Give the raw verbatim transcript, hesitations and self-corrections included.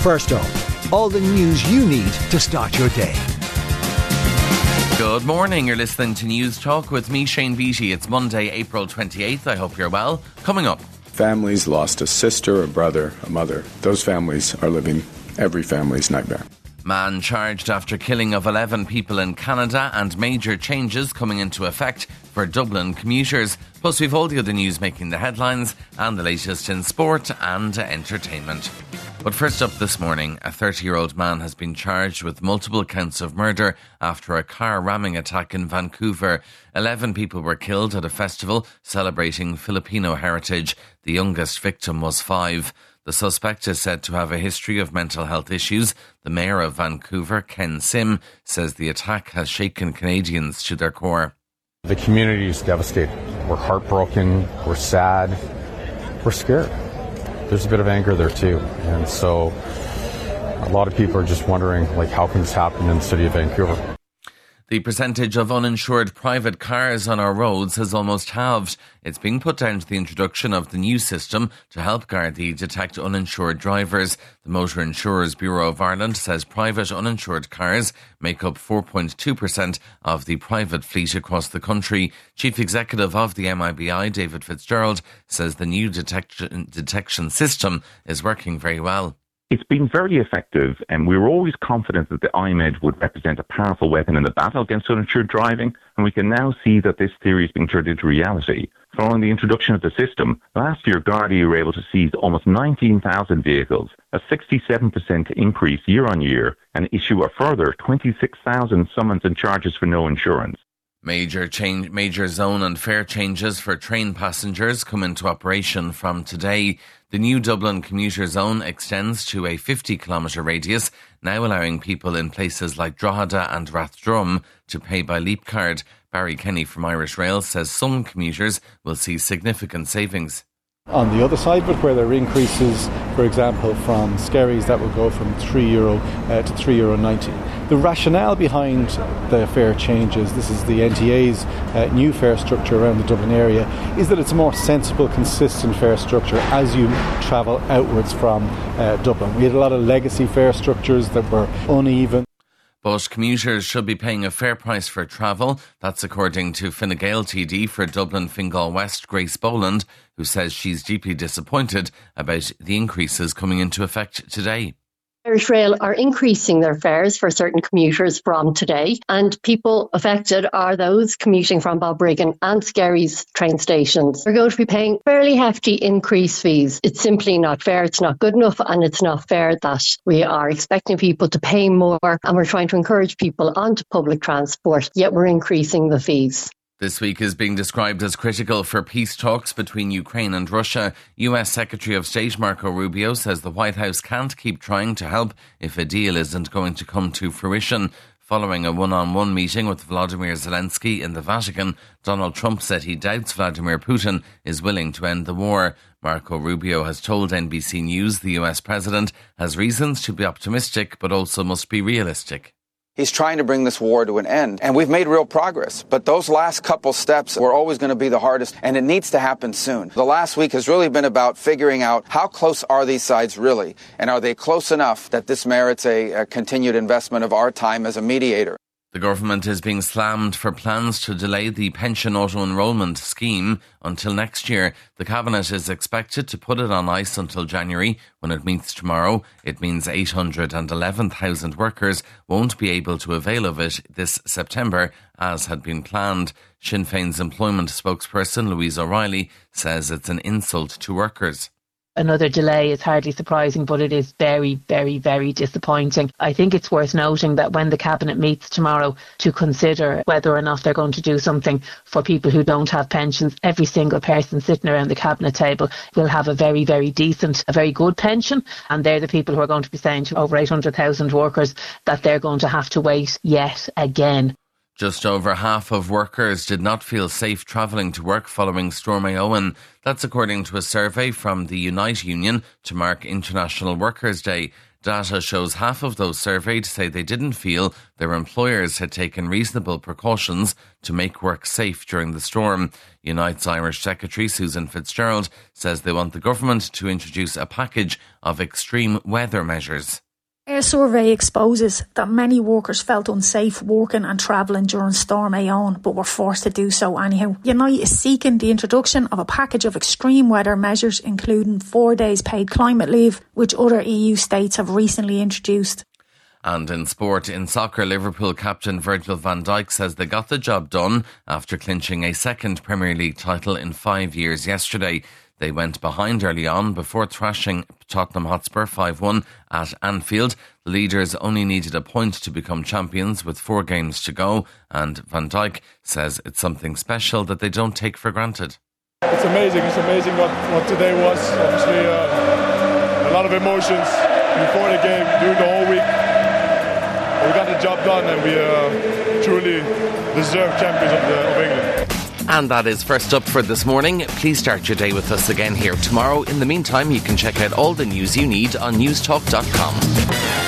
First up, all the news you need to start your day. Good morning, you're listening to News Talk with me, Shane Beattie. It's Monday, April twenty-eighth. I hope you're well. Coming up. Families lost a sister, a brother, a mother. Those families are living every family's nightmare. Man charged after killing of eleven people in Canada, and major changes coming into effect for Dublin commuters. Plus we've all the other news making the headlines and the latest in sport and entertainment. But first up this morning, a thirty-year-old man has been charged with multiple counts of murder after a car ramming attack in Vancouver. Eleven people were killed at a festival celebrating Filipino heritage. The youngest victim was five. The suspect is said to have a history of mental health issues. The mayor of Vancouver, Ken Sim, says the attack has shaken Canadians to their core. The community is devastated. We're heartbroken, we're sad, we're scared. There's a bit of anger there too. And so a lot of people are just wondering, like, how can this happen in the city of Vancouver? The percentage of uninsured private cars on our roads has almost halved. It's being put down to the introduction of the new system to help Gardaí detect uninsured drivers. The Motor Insurers Bureau of Ireland says private uninsured cars make up four point two percent of the private fleet across the country. Chief Executive of the M I B I, David Fitzgerald, says the new detection, detection system is working very well. It's been very effective, and we were always confident that the I M E D would represent a powerful weapon in the battle against uninsured driving, and we can now see that this theory is being turned into reality. Following the introduction of the system, last year Gardaí were able to seize almost nineteen thousand vehicles, a sixty-seven percent increase year on year, and issue a further twenty-six thousand summons and charges for no insurance. Major change, major zone and fare changes for train passengers come into operation from today. The new Dublin commuter zone extends to a fifty kilometre radius, now allowing people in places like Drogheda and Rathdrum to pay by Leap Card. Barry Kenny from Irish Rail says some commuters will see significant savings. On the other side of it, where there are increases, for example, from Skerries, that will go from three euro uh, to three euro ninety. The rationale behind the fare changes, this is the N T A's uh, new fare structure around the Dublin area, is that it's a more sensible, consistent fare structure as you travel outwards from uh, Dublin. We had a lot of legacy fare structures that were uneven. But commuters should be paying a fair price for travel. That's according to Fine Gael T D for Dublin Fingal West, Grace Boland, who says she's deeply disappointed about the increases coming into effect today. Irish Rail are increasing their fares for certain commuters from today, and people affected are those commuting from Balbriggan and Skerries train stations. They're going to be paying fairly hefty increase fees. It's simply not fair, it's not good enough, and it's not fair that we are expecting people to pay more, and we're trying to encourage people onto public transport, yet we're increasing the fees. This week is being described as critical for peace talks between Ukraine and Russia. U S Secretary of State Marco Rubio says the White House can't keep trying to help if a deal isn't going to come to fruition. Following a one-on-one meeting with Vladimir Zelensky in the Vatican, Donald Trump said he doubts Vladimir Putin is willing to end the war. Marco Rubio has told N B C News the U S president has reasons to be optimistic but also must be realistic. He's trying to bring this war to an end, and we've made real progress. But those last couple steps were always going to be the hardest, and it needs to happen soon. The last week has really been about figuring out how close are these sides really, and are they close enough that this merits a, a continued investment of our time as a mediator. The government is being slammed for plans to delay the pension auto-enrolment scheme until next year. The Cabinet is expected to put it on ice until January, when it meets tomorrow. It means eight hundred eleven thousand workers won't be able to avail of it this September, as had been planned. Sinn Féin's employment spokesperson, Louise O'Reilly, says it's an insult to workers. Another delay is hardly surprising, but it is very, very, very disappointing. I think it's worth noting that when the Cabinet meets tomorrow to consider whether or not they're going to do something for people who don't have pensions, every single person sitting around the Cabinet table will have a very, very decent, a very good pension. And they're the people who are going to be saying to over eight hundred thousand workers that they're going to have to wait yet again. Just over half of workers did not feel safe travelling to work following Storm Éowyn. That's according to a survey from the Unite Union to mark International Workers' Day. Data shows half of those surveyed say they didn't feel their employers had taken reasonable precautions to make work safe during the storm. Unite's Irish Secretary Susan Fitzgerald says they want the government to introduce a package of extreme weather measures. Our survey exposes that many workers felt unsafe working and travelling during Storm Éowyn, but were forced to do so anyhow. Unite is seeking the introduction of a package of extreme weather measures, including four days paid climate leave, which other E U states have recently introduced. And in sport, in soccer, Liverpool captain Virgil van Dijk says they got the job done after clinching a second Premier League title in five years yesterday. They went behind early on before thrashing Tottenham Hotspur five one at Anfield. The leaders only needed a point to become champions with four games to go, and Van Dijk says it's something special that they don't take for granted. It's amazing, it's amazing what, what today was. Obviously uh, a lot of emotions before the game, during the whole week. We got the job done and we uh, truly deserve champions of, the, of England. And that is First Up for this morning. Please start your day with us again here tomorrow. In the meantime, you can check out all the news you need on newstalk dot com.